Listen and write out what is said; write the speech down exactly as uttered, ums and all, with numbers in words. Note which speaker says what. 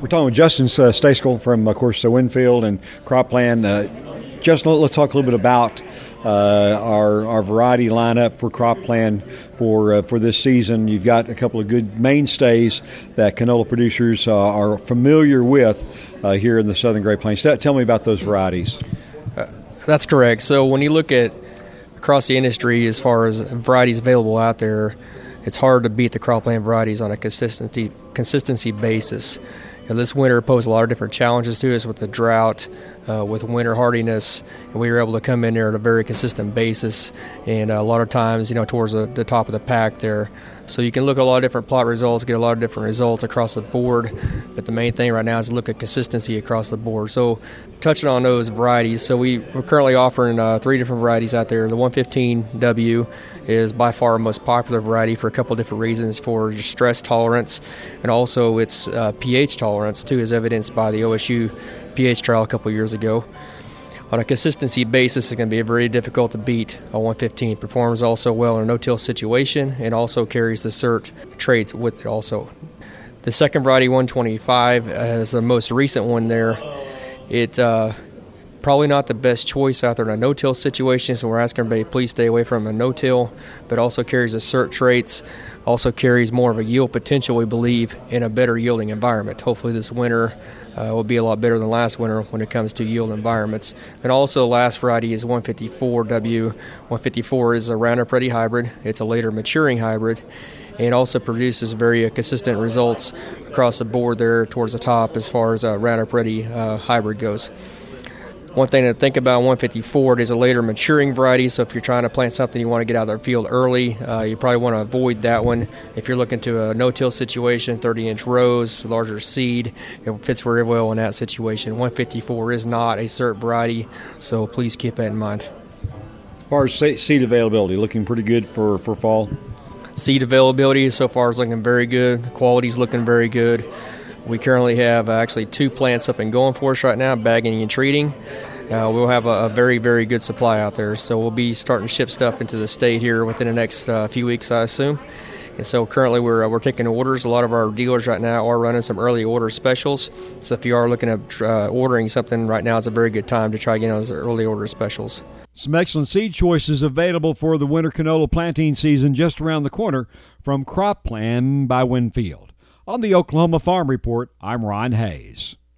Speaker 1: We're talking with Justin uh, Stejskal from, of course, uh, Winfield and Croplan. Uh, Justin, let's talk a little bit about uh, our our variety lineup for Croplan for uh, for this season. You've got a couple of good mainstays that canola producers uh, are familiar with uh, here in the Southern Great Plains. Tell me about those varieties.
Speaker 2: Uh, that's correct. So when you look at across the industry as far as varieties available out there, it's hard to beat the Croplan varieties on a consistency consistency basis. And this winter posed a lot of different challenges to us with the drought, uh, with winter hardiness, and we were able to come in there at a very consistent basis, and uh, a lot of times, you know, towards the, the top of the pack there. So you can look at a lot of different plot results, get a lot of different results across the board, but the main thing right now is to look at consistency across the board. So touching on those varieties, so we, we're currently offering uh, three different varieties out there. The one fifteen W is by far our most popular variety for a couple of different reasons, for stress tolerance and also its uh, pH tolerance too, as evidenced by the O S U pH trial a couple of years ago. On a consistency basis, it's going to be very difficult to beat a one fifteen. Performs also well in a no-till situation and also carries the cert traits with it also. The second variety, one twenty-five, is the most recent one there. It uh, probably not the best choice out there in a no-till situation, so we're asking everybody please stay away from a no-till, but also carries the cert traits, also carries more of a yield potential, we believe, in a better yielding environment. Hopefully this winter uh, will be a lot better than last winter when it comes to yield environments. And also the last variety is one fifty-four W. one fifty-four is a Roundup Ready hybrid. It's a later maturing hybrid, and also produces very uh, consistent results across the board there towards the top as far as a Roundup Ready uh, hybrid goes. One thing to think about, one fifty-four, it is a later maturing variety, so if you're trying to plant something you want to get out of the field early, uh, you probably want to avoid that one. If you're looking to a no-till situation, thirty-inch rows, larger seed, it fits very well in that situation. one fifty-four is not a cert variety, so please keep that in mind.
Speaker 1: As far as seed availability, looking pretty good for, for fall?
Speaker 2: Seed availability so far is looking very good. Quality's looking very good. We currently have uh, actually two plants up and going for us right now, bagging and treating. Uh, we'll have a, a very, very good supply out there. So we'll be starting to ship stuff into the state here within the next uh, few weeks, I assume. And so currently we're uh, we're taking orders. A lot of our dealers right now are running some early order specials. So if you are looking at uh, ordering something right now, it's a very good time to try getting those early order specials.
Speaker 1: Some excellent seed choices available for the winter canola planting season just around the corner from Croplan by Winfield. On the Oklahoma Farm Report, I'm Ron Hayes.